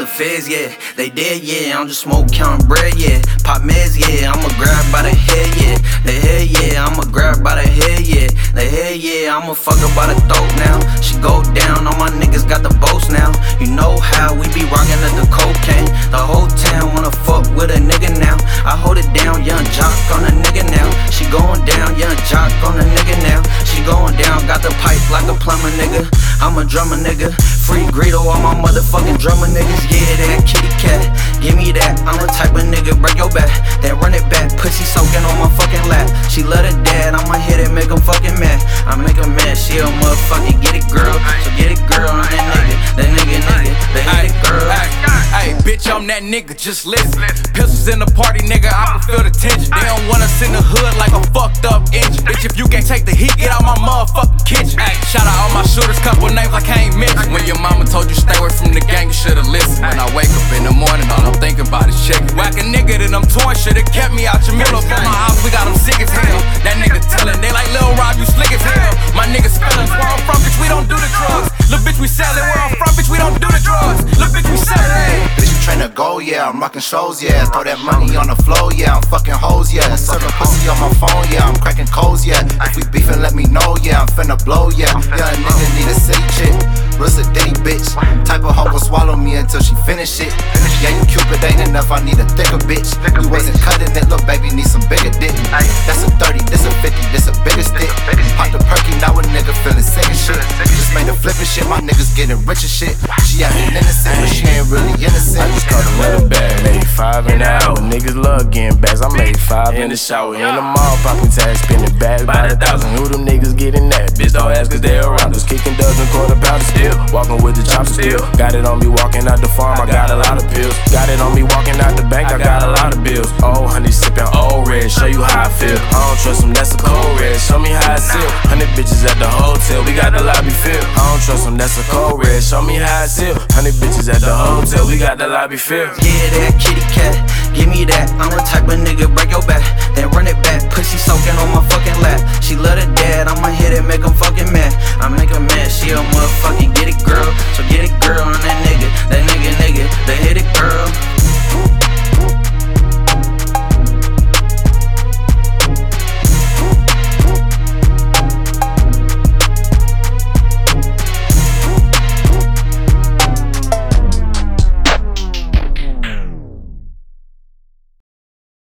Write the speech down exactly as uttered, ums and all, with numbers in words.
the feds, yeah. They dead, yeah. I'm just smoke counting bread, yeah. Pop meds, yeah. I'ma grab by the head, yeah. The head, yeah. I'ma grab by the head, yeah. The head, yeah. I'ma fuck her by the throat now. She go down, all my niggas got the boats now. You know how we be rockin' at the cocaine. The whole town wanna fuck with a nigga now. I hold it down, young jock on a nigga now. She going down, young jock on a nigga now. She going down, got the pipe like a plumber, nigga. I'm a drummer, nigga. Free Greedo, all my motherfucking drummer niggas. Yeah, that kitty cat, give me that. I'm the type of nigga, break your back, then run it back. Pussy soaking on my fucking lap. She love her dad, I'ma hit it, make him fucking mad. I make him mad, she a motherfucking get it, girl. So get it, girl, I'm that nigga, that nigga, nigga, that hit it, girl. Hey, bitch, I'm that nigga, just listen. Pistols in the party, nigga, I can feel the tension. They don't want us in the hood like a fucked up engine. Bitch, if you can't take the heat, get out my motherfucking kitchen. Ay, shout out all my shooters, couple names like I ain't mentioned. When your mama told you stay away from the gang, you should've listened. When I wake up in the morning, all I'm thinking about is chicken. Whack a nigga that I'm torn, should've kept me out your middle. For my ops, we got them sick as hell. That nigga tellin', they like Lil Rob, you slick as hell. My niggas spellin', where I'm from, bitch, we don't do the drugs. Lil' bitch, we sellin', where I'm from, bitch, we don't do the drugs. Lil' bitch, we sellin'. Bitch, you tryna go, yeah, I'm rockin' shows, yeah. Throw that money on the floor, yeah, I'm fucking hoes, yeah. Serving pussy on my phone, yeah, I'm cracking codes, yeah. If we beefin', let me know, yeah, I'm finna blow, yeah. Young nigga need a city chick, Russ a ditty bitch. Type of hoe gon' swallow me until she finish it. Yeah, you Cupid ain't enough, I need a thicker bitch. You wasn't cutting it, look baby, need some bigger dick. That's a thirty, this a fifty, this a bigger stick. Pop the perky, now a nigga feelin' sick and shit. Just made a flippin' shit, my niggas getting rich and shit. She actin' innocent, but she ain't really innocent. I just caught another bag, made five in the hour. Niggas love getting bags, I made five in the shower. In the mall, popping tags, spending bags by the thousand. Who them niggas getting that? Bitch, don't ask cause they around us. Kicking dozen quarter pounders still. Walking with the chops still. Got it on me walking out the farm, I got a lot of pills. Got it on me walking out the bank, I got a lot of bills. Oh, honey, sipping old red, show you how I feel. I don't trust them, that's a cold red, show me how I seal. Hundred bitches at the hotel, we got the lobby filled. I don't trust them, that's a cold red, show me how I seal. Hundred bitches at the hotel, we got the lobby filled. Yeah, that kitty cat, give me that. I'm the type of nigga, break your back, then run it back. Pussy so